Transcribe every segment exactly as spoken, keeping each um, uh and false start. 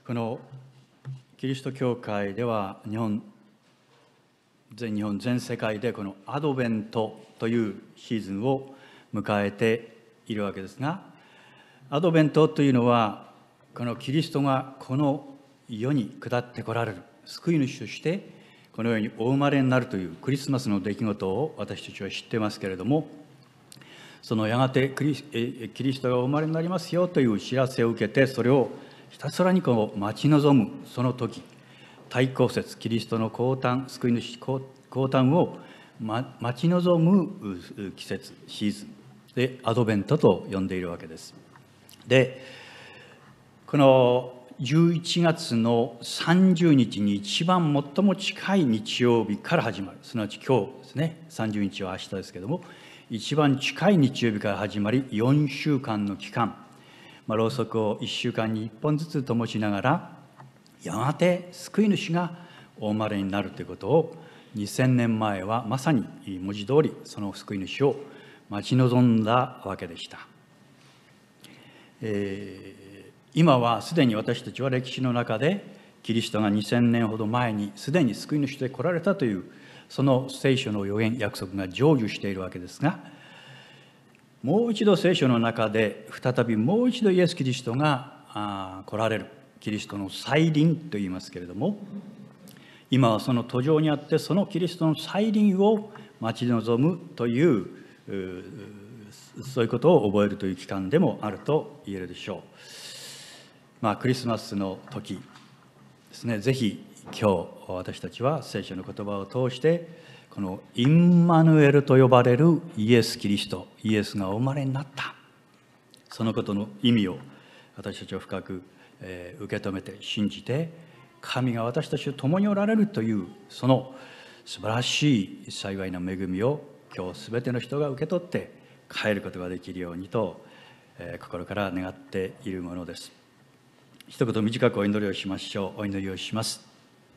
このキリスト教会では日本全日本全世界でこのアドベントというシーズンを迎えているわけですが、アドベントというのはこのキリストがこの世に下ってこられる救い主としてこの世にお生まれになるというクリスマスの出来事を私たちは知っていますけれども、そのやがてキリス、キリストがお生まれになりますよという知らせを受けて、それをひたすらにこう待ち望むその時、大公節キリストの降誕、救い主降誕を待ち望む季節シーズンでアドベントと呼んでいるわけです。でこのじゅういちがつのさんじゅうにちに一番最も近い日曜日から始まる、すなわち今日ですね、さんじゅうにちは明日ですけども、一番近い日曜日から始まりよんしゅうかんの期間、まあ、ろうそくをいっしゅうかんにいっぽんずつ灯しながら、やがて救い主がお生まれになるということをにせんねんまえはまさに文字通りその救い主を待ち望んだわけでした。えー今はすでに私たちは歴史の中でキリストがにせんねんほど前にすでに救い主で来られたというその聖書の予言約束が成就しているわけですが、もう一度聖書の中で再びもう一度イエス・キリストが来られる、キリストの再臨と言いますけれども、今はその途上にあってそのキリストの再臨を待ち望むというそういうことを覚えるという期間でもあると言えるでしょう。まあ、クリスマスの時ですね、ぜひ今日私たちは聖書の言葉を通してこのインマヌエルと呼ばれるイエス・キリスト、イエスがお生まれになった、そのことの意味を私たちは深く、えー、受け止めて信じて、神が私たちと共におられるというその素晴らしい幸いな恵みを今日すべての人が受け取って帰ることができるようにと、えー、心から願っているものです。一言短くお祈りをしましょう。お祈りをします。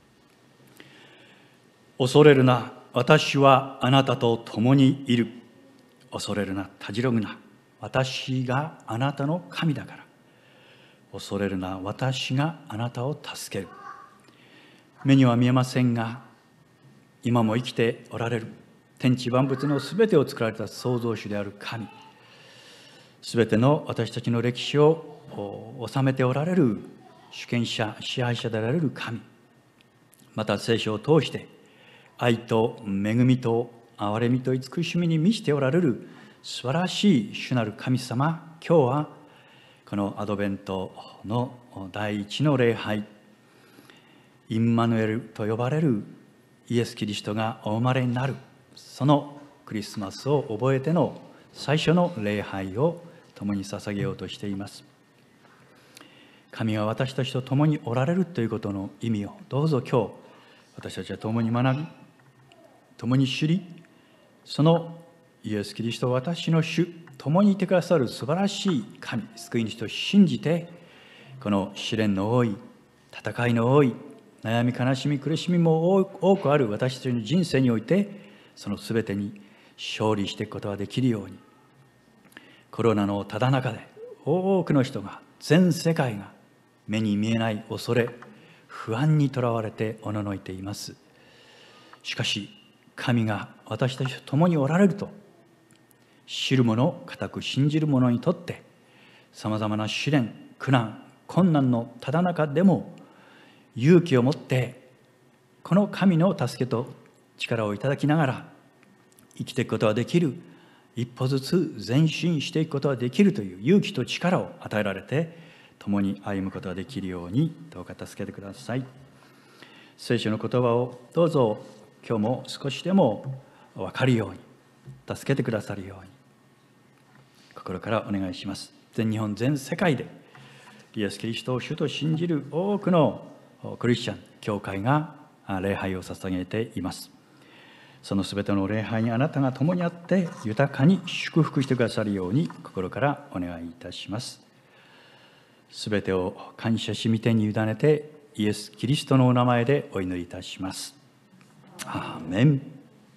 恐れるな、私はあなたと共にいる。恐れるな、たじろぐな、私があなたの神だから。恐れるな、私があなたを助ける。目には見えませんが、今も生きておられる天地万物のすべてを作られた創造主である神、すべての私たちの歴史を治めておられる主権者、支配者であられる神、また聖書を通して愛と恵みと憐れみと慈しみに満ちておられる素晴らしい主なる神様、今日はこのアドベントの第一の礼拝、インマヌエルと呼ばれるイエス・キリストがお生まれになる、そのクリスマスを覚えての最初の礼拝を共に捧げようとしています。神が私たちと共におられるということの意味をどうぞ今日私たちは共に学び、共に知り、そのイエス・キリスト、私の主、共にいてくださる素晴らしい神、救い主と信じて、この試練の多い、戦いの多い、悩み悲しみ苦しみも多くある私たちの人生において、その全てに勝利していくことができるように、コロナのただ中で多くの人が、全世界が目に見えない恐れ、不安にとらわれておののいています。しかし神が私たちと共におられると知る者、固く信じる者にとって、さまざまな試練、苦難、困難のただ中でも勇気を持ってこの神の助けと力をいただきながら生きていくことができる、一歩ずつ前進していくことができるという勇気と力を与えられて、共に歩むことができるようにどうか助けてください。聖書の言葉をどうぞ今日も少しでも分かるように、助けてくださるように心からお願いします。全日本全世界でイエス・キリストを主と信じる多くのクリスチャン教会が礼拝を捧げています。そのすべての礼拝にあなたが共にあって豊かに祝福してくださるように心からお願いいたします。すべてを感謝し御手に委ねてイエス・キリストのお名前でお祈りいたします。アーメン。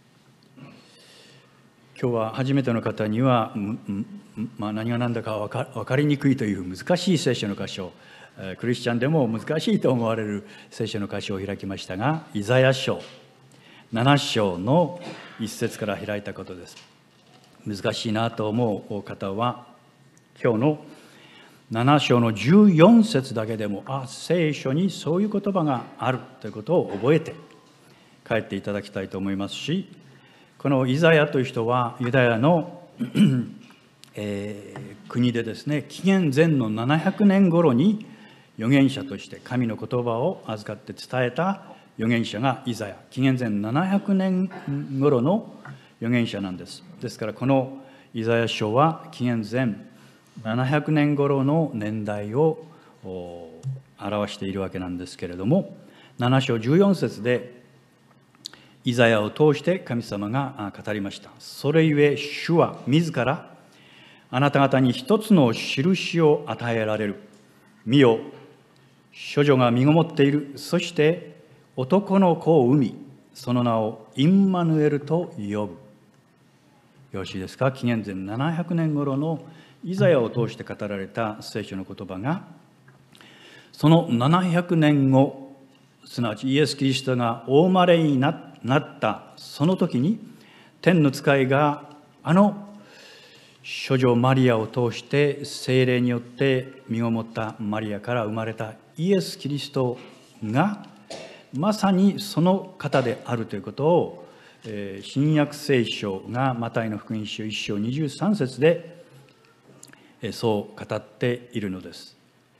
今日は初めての方には、まあ、何が何だか分かりにくいという難しい聖書の箇所クリスチャンでも難しいと思われる聖書の箇所を開きましたが、イザヤ書なな章の一節から開いたことです。難しいなと思う方は、今日のなな章のじゅうよん節だけでも、あ、聖書にそういう言葉があるということを覚えて帰っていただきたいと思いますし、このイザヤという人はユダヤの、えー、国でですね、紀元前のななひゃくねん頃に預言者として神の言葉を預かって伝えた預言者がイザヤ。紀元前ななひゃくねん頃の預言者なんです。ですからこのイザヤ書は紀元前ななひゃくねん頃の年代を表しているわけなんですけれども、なな章じゅうよん節でイザヤを通して神様が語りました。それゆえ主は自らあなた方に一つの印を与えられる。見よ、処女が身ごもっている。そして男の子を産み、その名をインマヌエルと呼ぶ。よろしいですか。紀元前ななひゃくねん頃のイザヤを通して語られた聖書の言葉が、そのななひゃくねんご、すなわちイエス・キリストがお生まれになったその時に、天の使いがあの処女マリアを通して聖霊によって身ごもったマリアから生まれたイエス・キリストがまさにその方であるということを、新約聖書がマタイの福音書いち章にじゅうさん節でそう語っているのです。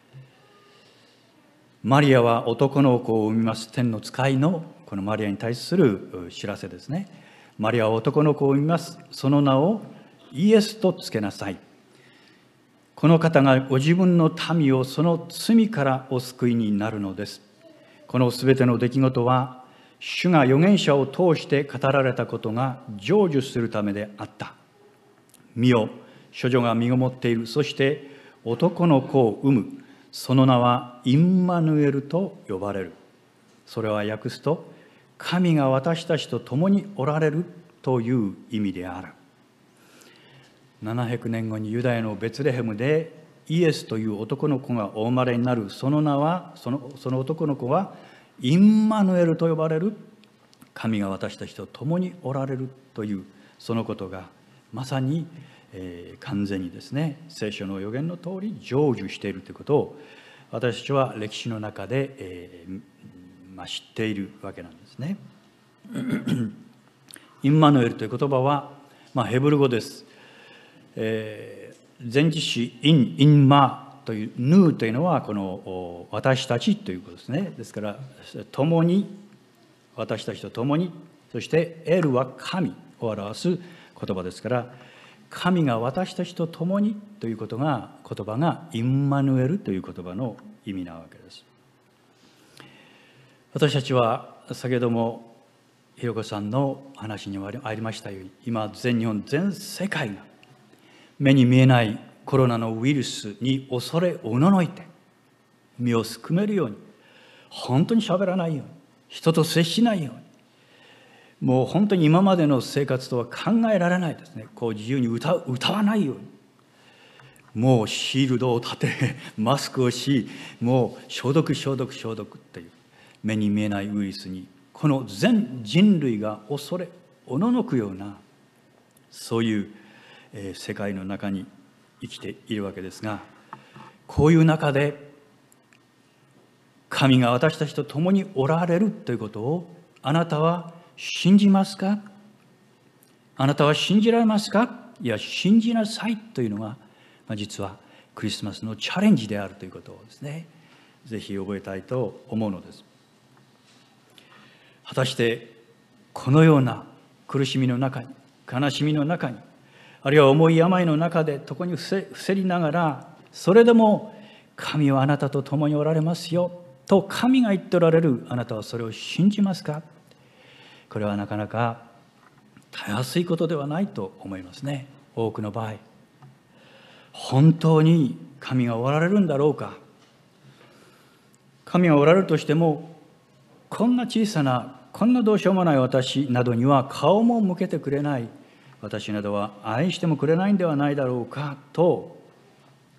マリアは男の子を産みます。天の使いのこのマリアに対する知らせですね。マリアは男の子を産みます。その名をイエスとつけなさい。この方がご自分の民をその罪からお救いになるのです。このすべての出来事は、主が預言者を通して語られたことが成就するためであった。見よ、処女が身ごもっている。そして男の子を産む。その名はインマヌエルと呼ばれる。それは訳すと、神が私たちと共におられるという意味である。ななひゃくねんごにユダヤのベツレヘムでイエスという男の子がお生まれになる。その名は、その、その男の子はインマヌエルと呼ばれる。神が私たちと共におられるというそのことがまさに、えー、完全にですね、聖書の預言の通り成就しているということを私たちは歴史の中で、えーまあ、知っているわけなんですね。インマヌエルという言葉は、まあ、ヘブル語です。えー、前置詞イン、インマというヌーというのはこの私たちということですね。ですから共に、私たちと共に、そしてエルは神を表す言葉ですから、神が私たちと共にということが言葉がインマヌエルという言葉の意味なわけです。私たちは先ほどもひろこさんの話にありましたように、今全日本全世界が目に見えないコロナのウイルスに恐れおののいて身をすくめるように、本当に喋らないように、人と接しないように、もう本当に今までの生活とは考えられないですね。こう自由に 歌, 歌わないように、もうシールドを立てマスクをし、もう消毒消毒消毒という目に見えないウイルスにこの全人類が恐れおののくような、そういう世界の中に生きているわけですが、こういう中で神が私たちと共におられるということをあなたは信じますか？あなたは信じられますか？いや、信じなさいというのが、まあ、実はクリスマスのチャレンジであるということをですね、ぜひ覚えたいと思うのです。果たしてこのような苦しみの中に、悲しみの中に、あるいは重い病の中で床に伏せりながら、それでも神はあなたと共におられますよと神が言っておられる、あなたはそれを信じますか？これはなかなかたやすいことではないと思いますね。多くの場合、本当に神がおられるんだろうか。神がおられるとしても、こんな小さな、こんなどうしようもない私などには顔も向けてくれない、私などは愛してもくれないんではないだろうかと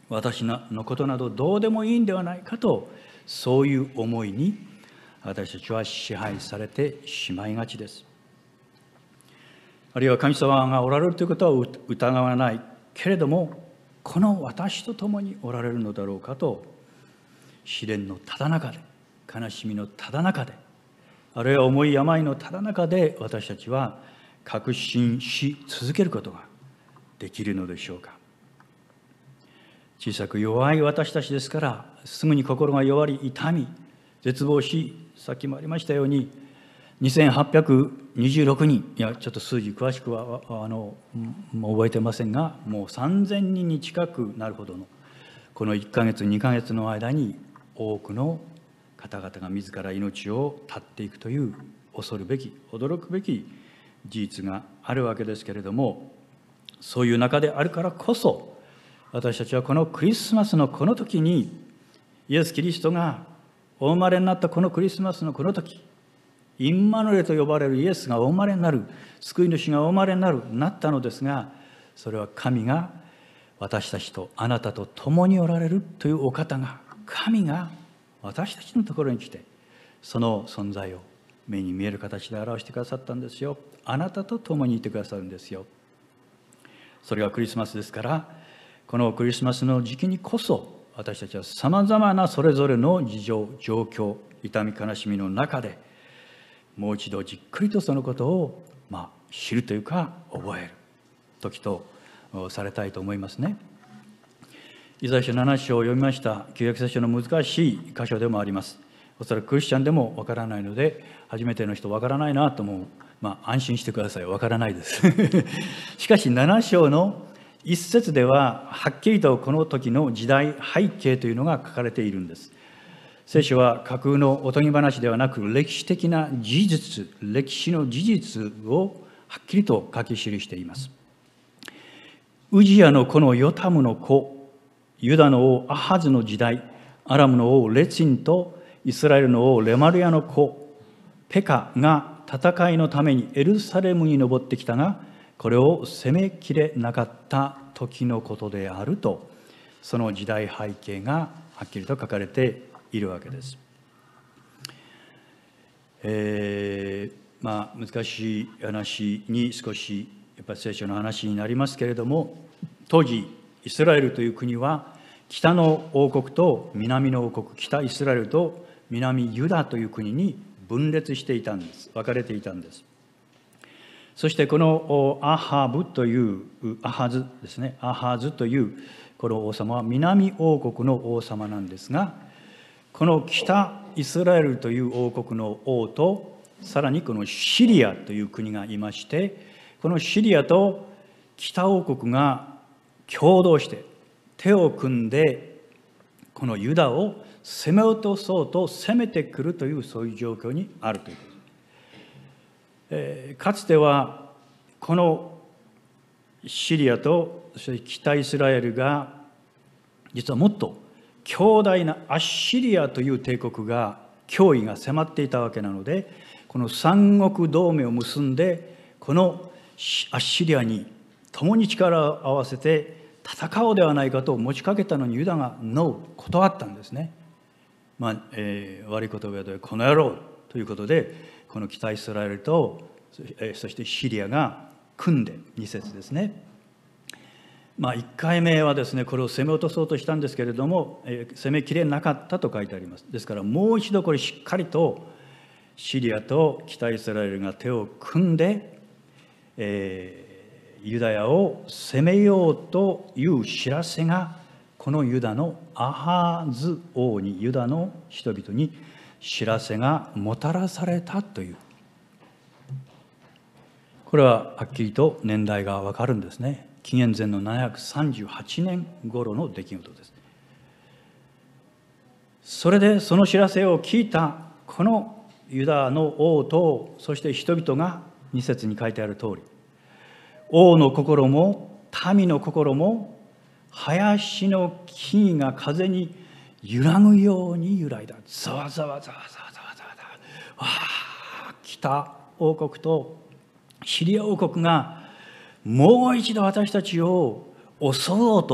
私のことなどどうでもいいんではないかと、そういう思いに私たちは支配されてしまいがちです。あるいは神様がおられるということは疑わないけれども、この私と共におられるのだろうかと、試練のただ中で、悲しみのただ中で、あるいは重い病のただ中で、私たちは確信し続けることができるのでしょうか。小さく弱い私たちですから、すぐに心が弱り痛み絶望し、さっきもありましたようににせんはっぴゃくにじゅうろくにん、いやちょっと数字詳しくはあのもう覚えてませんが、もうさんぜんにんに近くなるほどの、このいっかげつにかげつの間に多くの方々が自ら命を絶っていくという恐るべき驚くべき事実があるわけですけれども、そういう中であるからこそ、私たちはこのクリスマスのこの時に、イエス・キリストがお生まれになったこのクリスマスのこの時、インマヌエルと呼ばれるイエスがお生まれになる、救い主がお生まれになるなったのですが、それは神が私たちとあなたと共におられるというお方が、神が私たちのところに来て、その存在を目に見える形で表してくださったんですよ。あなたと共にいてくださるんですよ。それがクリスマスですから、このクリスマスの時期にこそ、私たちはさまざまなそれぞれの事情、状況、痛み悲しみの中で、もう一度じっくりとそのことを、まあ、知るというか覚える時とされたいと思いますね。イザヤ書なな章を読みました。旧約聖書の難しい箇所でもあります。おそらくクリスチャンでもわからないので、初めての人わからないなと思う、まあ、安心してください。わからないですしかしなな章の一節でははっきりとこの時の時代背景というのが書かれているんです。聖書は架空のおとぎ話ではなく、歴史的な事実、歴史の事実をはっきりと書き記しています。ウジヤの子のヨタムの子、ユダの王アハズの時代、アラムの王レチンとイスラエルの王レマルヤの子ペカが戦いのためにエルサレムに登ってきたが、これを攻めきれなかった時のことであると、その時代背景がはっきりと書かれているわけです。えー、まあ難しい話に少しやっぱり聖書の話になりますけれども、当時イスラエルという国は北の王国と南の王国、北イスラエルと南ユダという国に分裂していたんです。分かれていたんです。そしてこのアハブというアハズですね、アハズというこの王様は南王国の王様なんですが、この北イスラエルという王国の王と、さらにこのシリアという国がいまして、このシリアと北王国が共同して手を組んで、このユダを攻め落とそうと攻めてくるという、そういう状況にあるということです。えー、かつてはこのシリアとそして北イスラエルが、実はもっと強大なアッシリアという帝国が、脅威が迫っていたわけなので、この三国同盟を結んで、このアッシリアに共に力を合わせて戦おうではないかと持ちかけたのに、ユダがノー、断ったんですね。まあえー、悪い言葉でこの野郎ということで、この北イスラエルとそしてシリアが組んで、に節ですね。まあいっかいめはですね、これを攻め落とそうとしたんですけれども、えー、攻めきれなかったと書いてあります。ですからもう一度これしっかりとシリアと北イスラエルが手を組んで、えー、ユダヤを攻めようという知らせが、このユダのアハズ王に、ユダの人々に知らせがもたらされたという、これははっきりと年代がわかるんですね。紀元前のななひゃくさんじゅうはちねん頃の出来事です。それでその知らせを聞いたこのユダの王と、そして人々が、に節に書いてある通り、王の心も民の心も林の木が風に揺らぐように揺らいだ。ざわざわざわざわざわざわ。わあ、北王国とシリア王国がもう一度私たちを襲おうと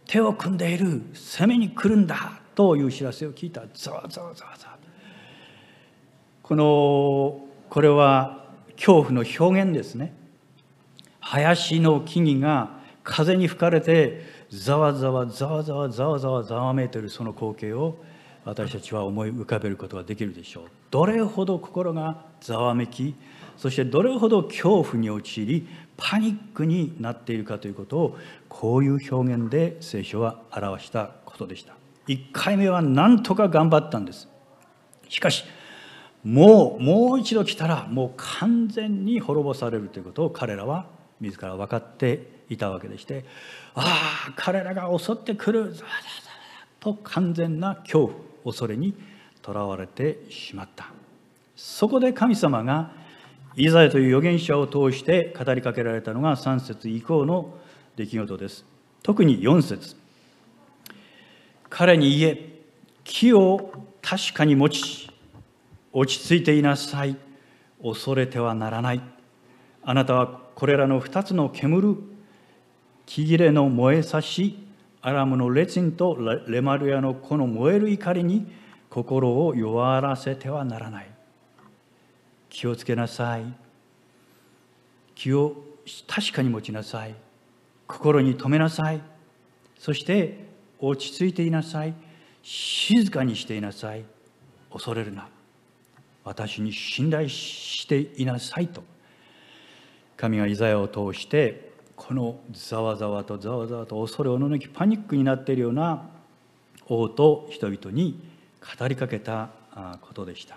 手を組んでいる、攻めに来るんだという知らせを聞いた。ざわざわざわざわ。このこれは恐怖の表現ですね。林の木々が風に吹かれてざわざわざわざわざわざわざわめいているその光景を私たちは思い浮かべることができるでしょう。どれほど心がざわめき、そしてどれほど恐怖に陥りパニックになっているかということを、こういう表現で聖書は表したことでした。いっかいめは何とか頑張ったんです。しかしもうもう一度来たらもう完全に滅ぼされるということを彼らは自ら分かっていたわけでして、ああ彼らが襲ってくると完全な恐怖恐れにとらわれてしまった。そこで神様がイザヤという預言者を通して語りかけられたのがさん節以降の出来事です。特によん節、彼に言え、木を確かに持ち落ち着いていなさい、恐れてはならない。あなたはこれらの二つの煙る木切れの燃えさし、アラムのレツィンとレマルヤのこの燃える怒りに心を弱らせてはならない。気をつけなさい。気を確かに持ちなさい。心に留めなさい。そして落ち着いていなさい。静かにしていなさい。恐れるな。私に信頼していなさいと、神がイザヤを通してこのざわざわとざわざわと恐れおののきパニックになっているような王と人々に語りかけたことでした。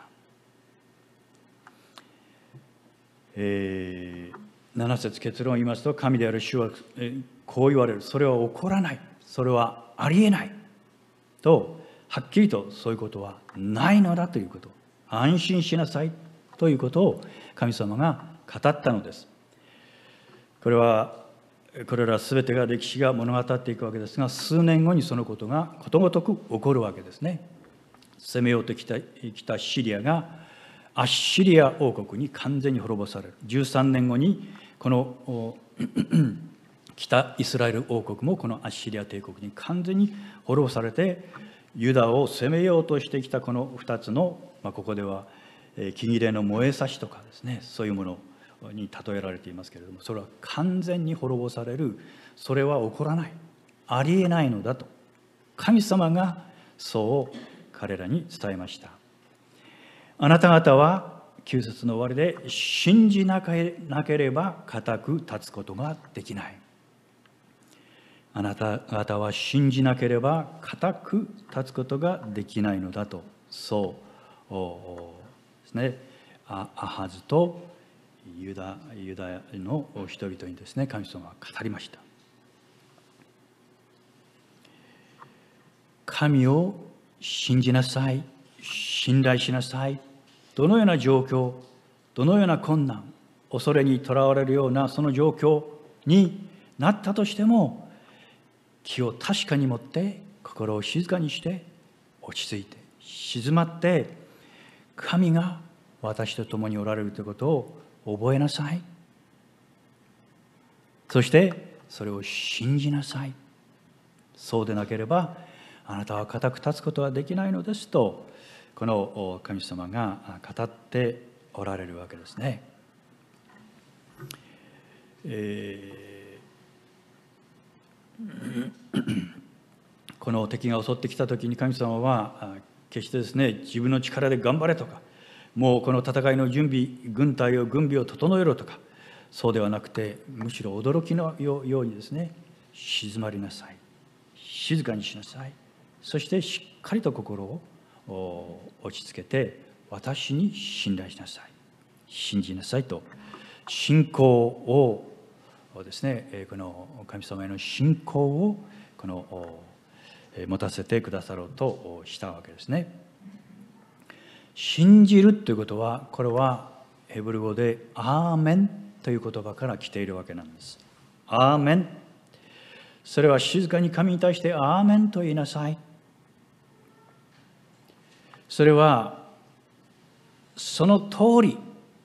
えー、なな節結論を言いますと、神である主はこう言われる。それは起こらない。それはありえないと、はっきりとそういうことはないのだということ、安心しなさいということを神様が語ったのです。これはこれら全てが歴史が物語っていくわけですが、数年後にそのことがことごとく起こるわけですね。攻めようときたきたシリアがアッシリア王国に完全に滅ぼされる。じゅうさんねんごにこの北イスラエル王国もこのアッシリア帝国に完全に滅ぼされて、ユダを攻めようとしてきたこのふたつの、まあ、ここでは木切れの燃えさしとかですね、そういうものに例えられていますけれども、それは完全に滅ぼされる。それは起こらない、ありえないのだと神様がそう彼らに伝えました。あなた方はきゅう節の終わりで、信じなければ固く立つことができない。あなた方は信じなければ固く立つことができないのだと、そうですね、アハズとユダ、ユダの人々にですね、神様は語りました。神を信じなさい、信頼しなさい。どのような状況、どのような困難、恐れにとらわれるようなその状況になったとしても、気を確かに持って心を静かにして落ち着いて静まって、神が私と共におられるということを覚えなさい。そしてそれを信じなさい。そうでなければあなたは固く立つことはできないのですと、この神様が語っておられるわけですね。えー、この敵が襲ってきた時に神様は決してですね、自分の力で頑張れとか、もうこの戦いの準備、軍隊を軍備を整えろとか、そうではなくて、むしろ驚きのようにですね、静まりなさい、静かにしなさい。そしてしっかりと心を落ち着けて、私に信頼しなさい、信じなさいと、信仰をですね、この神様への信仰をこの持たせてくださろうとしたわけですね。信じるということは、これはヘブル語でアーメンという言葉から来ているわけなんです。アーメン、それは静かに神に対してアーメンと言いなさい。それはその通り、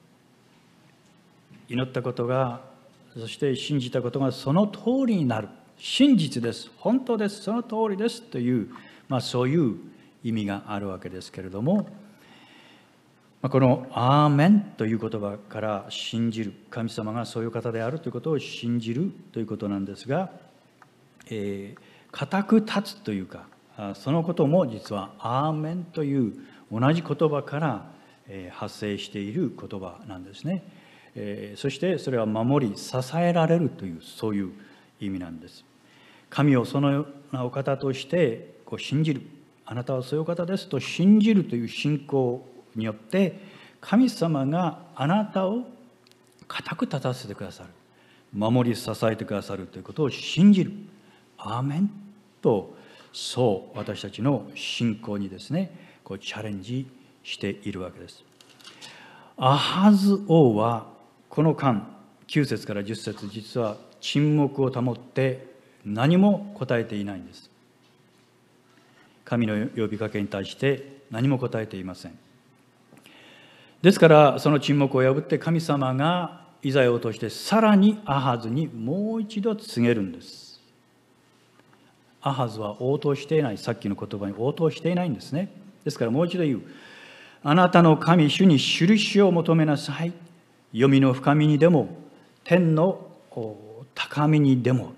祈ったことが、そして信じたことがその通りになる。 真実です、本当です、その通りですという、まあ、そういう意味があるわけですけれども、このアーメンという言葉から信じる、神様がそういう方であるということを信じるということなんですが、えー、固く立つというか、そのことも実はアーメンという同じ言葉から発生している言葉なんですね。えー、そしてそれは守り支えられるという、そういう意味なんです。神をそのようなお方としてこう信じる、あなたはそういうお方ですと信じるという信仰によって神様があなたを固く立たせてくださる、守り支えてくださるということを信じる。アーメンと、そう私たちの信仰にですね、こうチャレンジしているわけです。アハズ王はこの間きゅう節からじゅっ節、実は沈黙を保って何も答えていないんです。神の呼びかけに対して何も答えていません。ですからその沈黙を破って神様がイザヤを通してさらにアハズにもう一度告げるんです。アハズは応答していない、さっきの言葉に応答していないんですね。ですからもう一度言う。あなたの神主に印を求めなさい。黄泉の深みにでも天の高みにでも。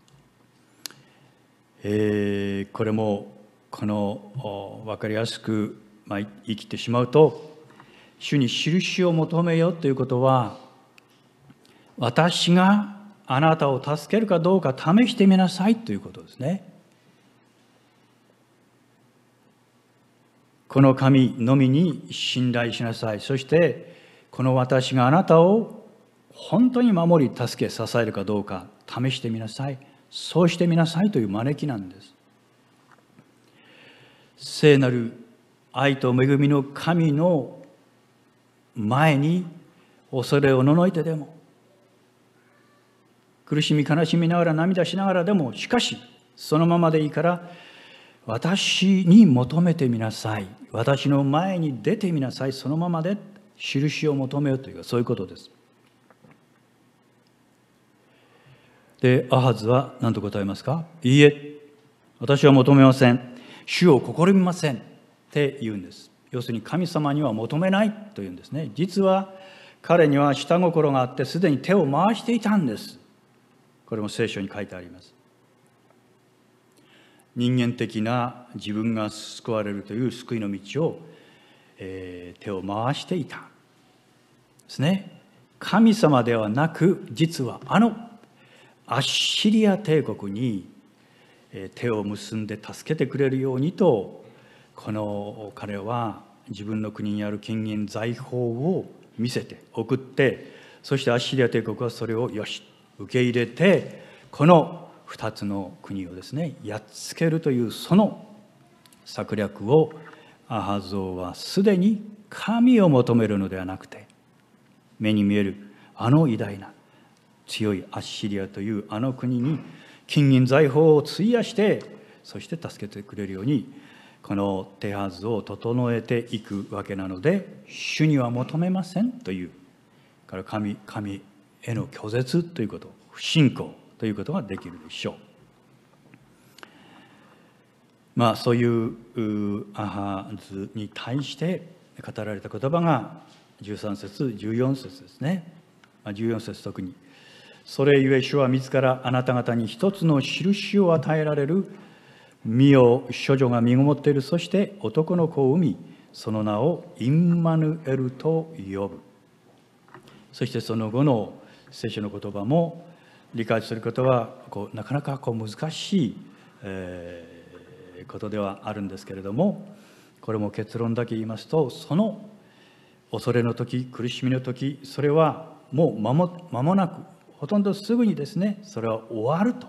えー、これもこの分かりやすく、まあ、言い切ってしまうと、主に印を求めよということは、私があなたを助けるかどうか試してみなさいということですね。この神のみに信頼しなさい。そしてこの私があなたを本当に守り助け支えるかどうか試してみなさい。そうしてみなさいという招きなんです。聖なる愛と恵みの神の前に恐れをののいてでも、苦しみ悲しみながら涙しながらでも、しかしそのままでいいから私に求めてみなさい、私の前に出てみなさい、そのままで印を求めようという、そういうことです。でアハズは何と答えますか。いいえ、私は求めません、主を試みませんって言うんです。要するに神様には求めないというんですね。実は彼には下心があってすでに手を回していたんです。これも聖書に書いてあります。人間的な自分が救われるという救いの道を、えー、手を回していたですね。神様ではなく、実はあのアッシリア帝国に手を結んで助けてくれるようにと、この彼は自分の国にある金銀財宝を見せて送って、そしてアッシリア帝国はそれをよし受け入れて、この二つの国をですねやっつけるという、その策略をアハズ王はすでに神を求めるのではなくて、目に見えるあの偉大な強いアッシリアというあの国に金銀財宝を費やして、そして助けてくれるようにこの手はずを整えていくわけなので、主には求めませんというから神神への拒絶ということ、不信仰ということができるでしょう。まあそういうアハズに対して語られた言葉がじゅうさん節じゅうよん節ですね。じゅうよん節特に、それゆえ主は自らあなた方に一つの印を与えられる。見よ、処女が身ごもっている。そして男の子を産み、その名をインマヌエルと呼ぶ。そしてその後の聖書の言葉も理解することはこうなかなかこう難しい、えー、ことではあるんですけれども、これも結論だけ言いますと、その恐れの時、苦しみの時、それはもう間も、間もなく、ほとんどすぐにですね、それは終わると。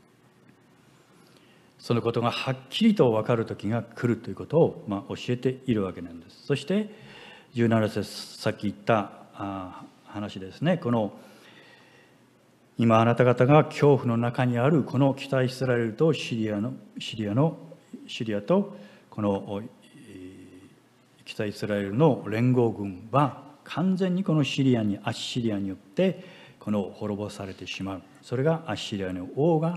そのことがはっきりと分かる時が来るということを、まあ、教えているわけなんです。そしてじゅうなな節、さっき言ったあ話ですね。この今あなた方が恐怖の中にあるこの北イスラエルとシリアのシリアのシリアとこの北イスラエルの連合軍は完全にこのシリアにアッシリアによってこの滅ぼされてしまう。それがアッシリアの王が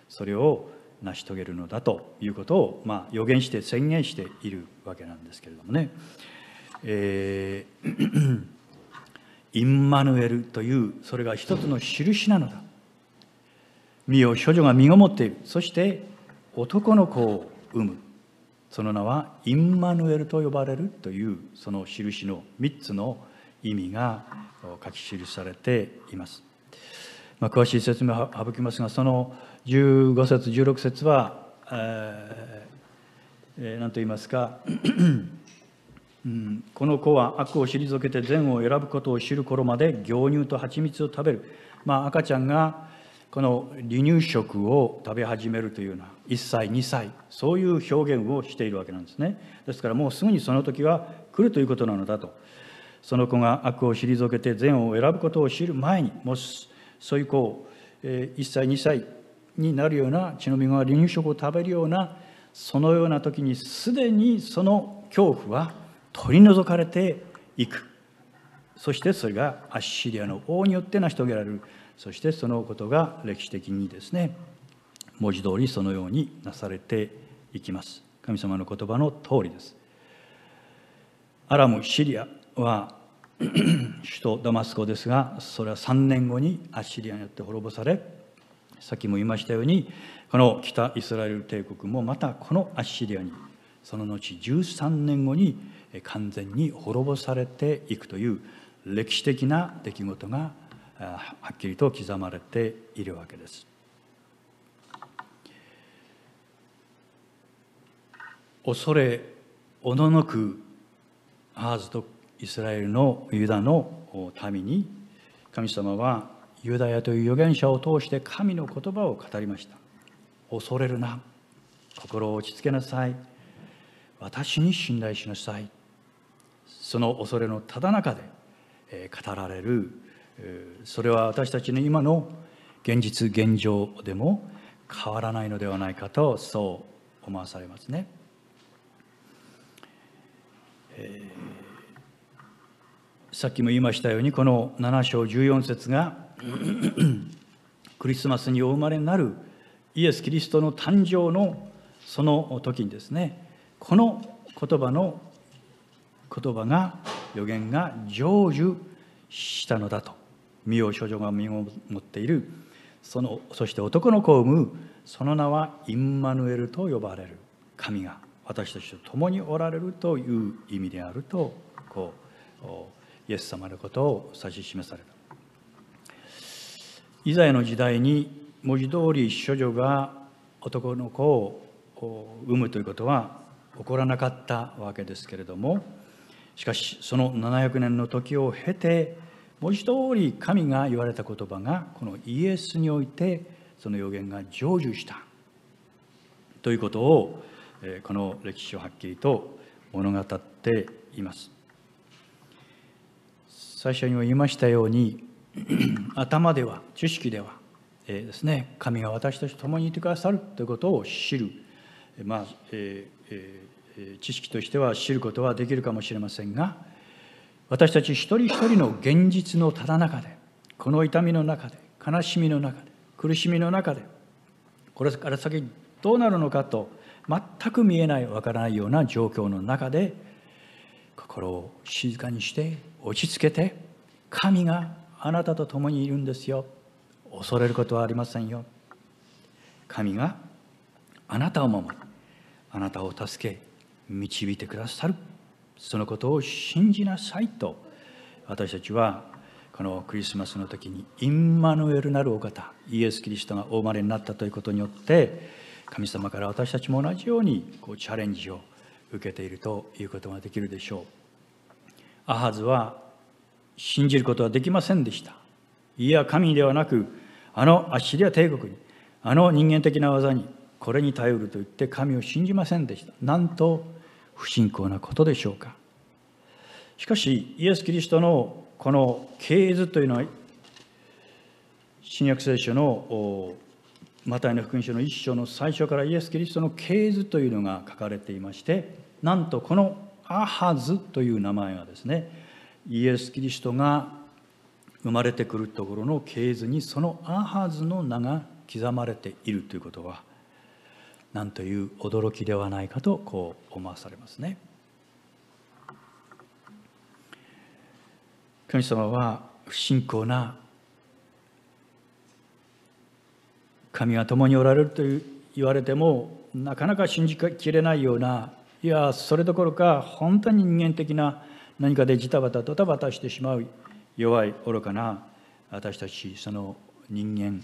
それを成し遂げるのだということを、まあ、予言して宣言しているわけなんですけれどもね、えー、インマヌエルというそれが一つの印なのだ。見よ、処女が身ごもっている。そして男の子を産む。その名はインマヌエルと呼ばれるというその印のみっつの意味が書き記されています。まあ、詳しい説明を省きますが、そのじゅうご節じゅうろく節は、えー、何と言いますか、うん、この子は悪を退けて善を選ぶことを知る頃まで牛乳と蜂蜜を食べる、まあ、赤ちゃんがこの離乳食を食べ始めるというようないっさいにさい、そういう表現をしているわけなんですね。ですからもうすぐにその時は来るということなのだと。その子が悪を退けて善を選ぶことを知る前に、もしそういう子をいっさいにさいになるような、血のみが離乳食を食べるような、そのような時にすでにその恐怖は取り除かれていく。そしてそれがアッシリアの王によって成し遂げられる。そしてそのことが歴史的にですね、文字通りそのようになされていきます。神様の言葉の通りです。アラム、シリアは首都ダマスコですが、それはさんねんごにアッシリアによって滅ぼされ、さっきも言いましたように、この北イスラエル帝国もまたこのアッシリアにその後じゅうさんねんごに完全に滅ぼされていくという歴史的な出来事がはっきりと刻まれているわけです。恐れおののくアハズとイスラエルのユダの民に、神様はユダヤという預言者を通して神の言葉を語りました。恐れるな、心を落ち着けなさい、私に信頼しなさい。その恐れのただ中で語られる、それは私たちの今の現実現状でも変わらないのではないかと、そう思わされますね。えー、さっきも言いましたように、このなな章じゅうよん節がクリスマスにお生まれになるイエス・キリストの誕生のその時にですね、この言葉の言葉が預言が成就したのだと。見よ、処女が身を持っている。そのそして男の子を産む。その名はインマヌエルと呼ばれる。神が私たちと共におられるという意味であると、こうイエス様のことを指し示された。イザヤの時代に文字通り処女が男の子を産むということは起こらなかったわけですけれども、しかしそのななひゃくねんの時を経て、文字通り神が言われた言葉がこのイエスにおいてその預言が成就したということを、この歴史をはっきりと物語っています。最初にも言いましたように、頭では知識では、えー、ですね、神が私たちと共にいてくださるということを知る、まあえーえー、知識としては知ることはできるかもしれませんが、私たち一人一人の現実のただ中で、この痛みの中で、悲しみの中で、苦しみの中で、これから先どうなるのかと全く見えない、わからないような状況の中で、心を静かにして落ち着けて、神があなたと共にいるんですよ、恐れることはありませんよ、神があなたを守り、あなたを助け導いてくださる、そのことを信じなさいと、私たちはこのクリスマスの時にインマヌエルなるお方、イエス・キリストがお生まれになったということによって、神様から私たちも同じようにこうチャレンジを受けているということができるでしょう。アハズは信じることはできませんでした。いや、神ではなく、あのアッシリア帝国に、あの人間的な技に、これに頼ると言って神を信じませんでした。なんと不信仰なことでしょうか。しかしイエス・キリストのこの系図というのは、新約聖書のマタイの福音書の一章の最初からイエス・キリストの系図というのが書かれていまして、なんとこのアハズという名前がですね、イエス・キリストが生まれてくるところの系図にそのアハズの名が刻まれているということは、なんという驚きではないかとこう思わされますね。神様は不信仰な神が共におられると言われてもなかなか信じきれないような、いやそれどころか本当に人間的な何かでジタバタドタバタしてしまう弱い愚かな私たち、その人間、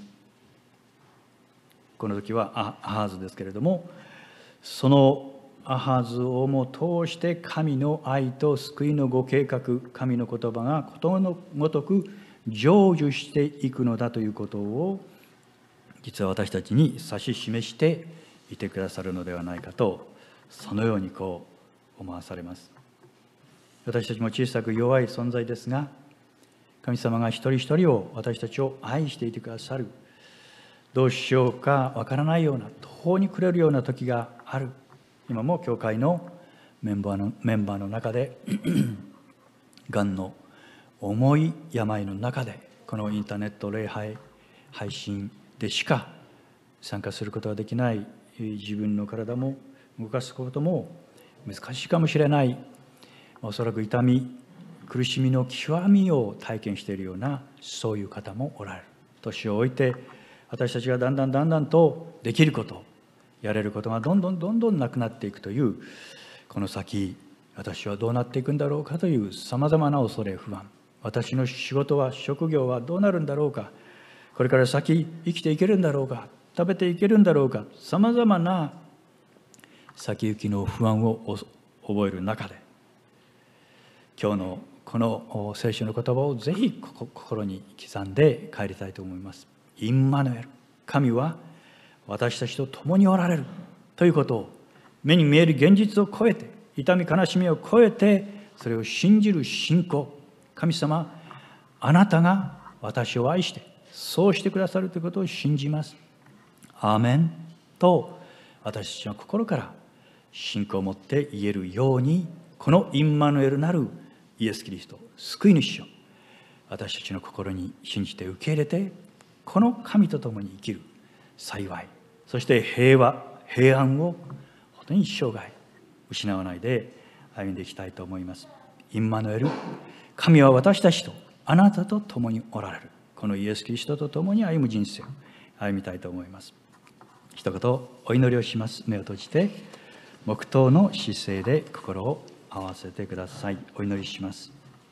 この時はアハーズですけれども、そのアハーズをも通して神の愛と救いのご計画、神の言葉がことのごとく成就していくのだということを、実は私たちに指し示していてくださるのではないかと、そのようにこう思わされます。私たちも小さく弱い存在ですが、神様が一人一人を、私たちを愛していてくださる。どうしようかわからないような、途方に暮れるような時がある。今も教会のメンバーのメンバーの中でがんの重い病の中で、このインターネット礼拝配信でしか参加することができない、自分の体も動かすことも難しいかもしれない、おそらく痛み苦しみの極みを体験しているような、そういう方もおられる。年を置いて私たちがだんだんだんだんとできること、やれることがどんどんどんどんなくなっていくという、この先私はどうなっていくんだろうかというさまざまな恐れ不安、私の仕事は職業はどうなるんだろうか、これから先生きていけるんだろうか、食べていけるんだろうか、さまざまな先行きの不安を覚える中で、今日のこの聖書の言葉をぜひ心に刻んで帰りたいと思います。インマヌエル、神は私たちと共におられるということを、目に見える現実を超えて、痛み悲しみを超えて、それを信じる信仰、神様あなたが私を愛してそうしてくださるということを信じます、アーメンと私たちの心から信仰を持って言えるように、このインマヌエルなるイエス・キリスト、救い主を私たちの心に信じて受け入れて、この神と共に生きる幸い、そして平和平安を本当に一生涯失わないで歩んでいきたいと思います。インマヌエル、神は私たちとあなたと共におられる、このイエス・キリストと共に歩む人生を歩みたいと思います。一言お祈りをします。目を閉じて黙祷の姿勢で心を合わせてください。お祈りします。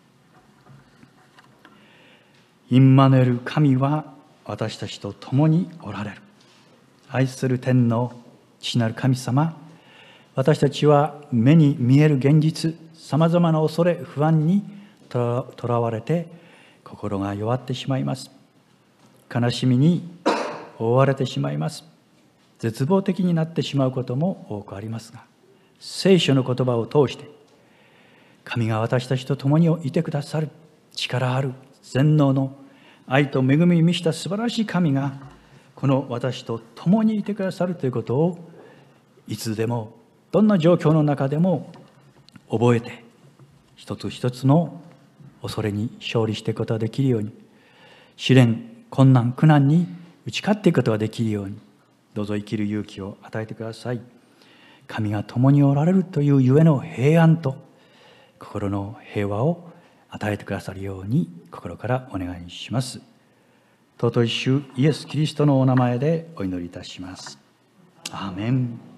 インマヌエル、神は私たちと共におられる。愛する天の父なる神様、私たちは目に見える現実、さまざまな恐れ不安にとらわれて心が弱ってしまいます。悲しみに覆われてしまいます。絶望的になってしまうことも多くありますが、聖書の言葉を通して神が私たちと共にいてくださる力ある全能の愛と恵みに満ちた素晴らしい神が、この私と共にいてくださるということを、いつでもどんな状況の中でも覚えて、一つ一つの恐れに勝利していくことができるように、試練困難苦難に打ち勝っていくことができるように、どうぞ生きる勇気を与えてください。神が共におられるというゆえの平安と心の平和を与えてくださるように心からお願いします。尊い主イエス・キリストのお名前でお祈りいたします。アーメン。